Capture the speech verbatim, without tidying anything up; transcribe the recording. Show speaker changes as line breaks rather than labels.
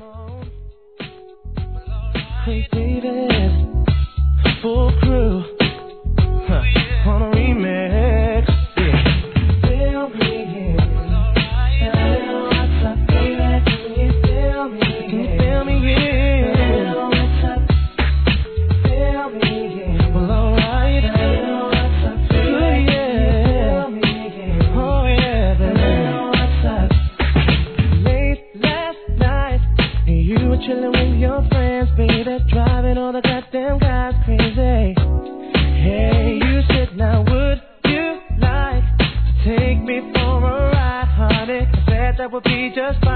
Hey David, full crew, huh, on a remix. Yeah. Feel me, yeah. Hello, what's up, baby? Can you feel me? Can you feel me, yeah? Hello, what's up? Feel me, yeah. Well, alright. Hello, what's up, baby? Ooh, yeah. Can you feel me, yeah? Oh, yeah, baby. Hello, what's up? Late last night, you were chilling with your friends, baby, driving all the goddamn guys crazy. Hey, you said, now would you like to take me for a ride, honey? I said that would be just